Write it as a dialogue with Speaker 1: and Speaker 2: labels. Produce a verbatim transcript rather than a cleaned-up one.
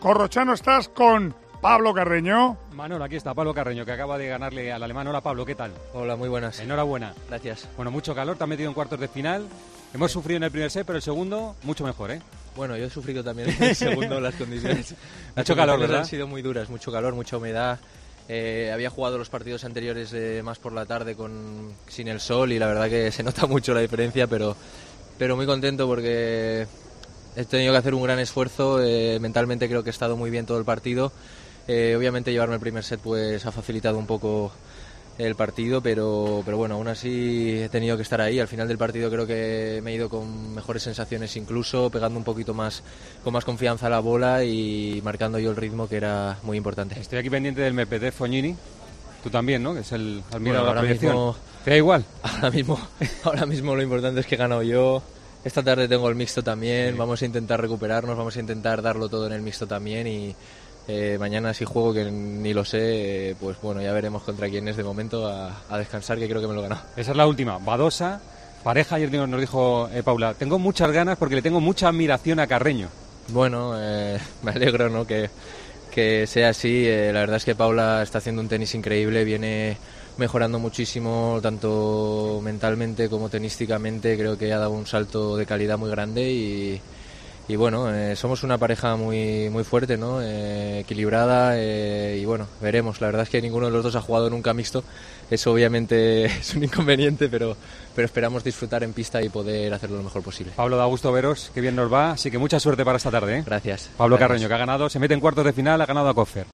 Speaker 1: Corrochano, estás con Pablo Carreño.
Speaker 2: Manolo, aquí está Pablo Carreño, que acaba de ganarle al alemán. Hola, Pablo, ¿qué tal?
Speaker 3: Hola, muy buenas.
Speaker 2: Enhorabuena.
Speaker 3: Gracias.
Speaker 2: Bueno, mucho calor, te has metido en cuartos de final. Hemos sufrido en el primer set, pero el segundo, mucho mejor, ¿eh?
Speaker 3: Bueno, yo he sufrido también en el segundo las condiciones. Las
Speaker 2: mucho calor,
Speaker 3: condiciones
Speaker 2: ¿verdad?
Speaker 3: Han sido muy duras, mucho calor, mucha humedad. Eh, había jugado los partidos anteriores eh, más por la tarde con sin el sol y la verdad que se nota mucho la diferencia, pero, pero muy contento porque he tenido que hacer un gran esfuerzo. Eh, mentalmente creo que he estado muy bien todo el partido. Eh, obviamente llevarme el primer set pues ha facilitado un poco el partido, pero, pero bueno, aún así he tenido que estar ahí. Al final del partido creo que me he ido con mejores sensaciones, incluso pegando un poquito más con más confianza a la bola y marcando yo el ritmo, que era muy importante.
Speaker 2: Estoy aquí pendiente del Medvedev Fognini. Tú también, ¿no? Que es el admirado
Speaker 3: Bueno,
Speaker 2: de la proyección.
Speaker 3: mismo,
Speaker 2: ¿Te da igual?
Speaker 3: Ahora mismo, ahora mismo lo importante es que he ganado yo. Esta tarde tengo el mixto también.
Speaker 2: Sí.
Speaker 3: Vamos a intentar recuperarnos, vamos a intentar darlo todo en el mixto también y Eh, mañana si juego, que ni lo sé, eh, pues bueno, ya veremos contra quién es. De momento a, a descansar, que creo que me lo he ganado.
Speaker 2: Esa es la última. Badosa, pareja, ayer nos dijo eh, Paula, tengo muchas ganas porque le tengo mucha admiración a Carreño.
Speaker 3: Bueno, eh, me alegro, ¿no?, que, que sea así. Eh, la verdad es que Paula está haciendo un tenis increíble, viene mejorando muchísimo, tanto mentalmente como tenísticamente. Creo que ha dado un salto de calidad muy grande y Y bueno, eh, somos una pareja muy muy fuerte, ¿no? Eh, equilibrada eh, y bueno, veremos. La verdad es que ninguno de los dos ha jugado nunca mixto. Eso obviamente es un inconveniente, pero, pero esperamos disfrutar en pista y poder hacerlo lo mejor posible.
Speaker 2: Pablo, da gusto veros, qué bien nos va, así que mucha suerte para esta tarde, ¿eh?
Speaker 3: Gracias.
Speaker 2: Pablo
Speaker 3: Gracias.
Speaker 2: Carreño, que ha ganado, se mete en cuartos de final, ha ganado a Koepfer.